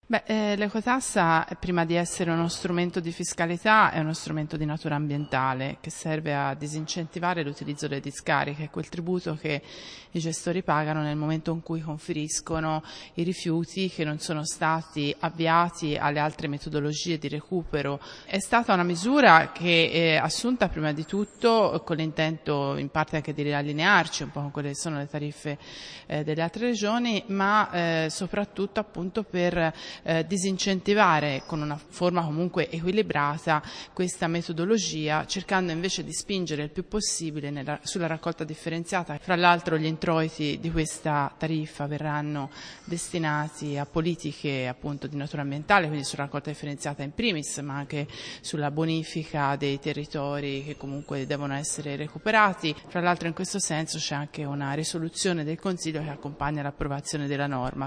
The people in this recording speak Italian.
L'ecotassa, prima di essere uno strumento di fiscalità, è uno strumento di natura ambientale che serve a disincentivare l'utilizzo delle discariche, quel tributo che i gestori pagano nel momento in cui conferiscono i rifiuti che non sono stati avviati alle altre metodologie di recupero. È stata una misura che è assunta prima di tutto con l'intento in parte anche di riallinearci un po' con quelle che sono le tariffe delle altre regioni, ma soprattutto appunto per disincentivare con una forma comunque equilibrata questa metodologia, cercando invece di spingere il più possibile sulla raccolta differenziata. Fra l'altro gli introiti di questa tariffa verranno destinati a politiche appunto di natura ambientale, quindi sulla raccolta differenziata in primis, ma anche sulla bonifica dei territori che comunque devono essere recuperati. Fra l'altro in questo senso c'è anche una risoluzione del Consiglio che accompagna l'approvazione della norma.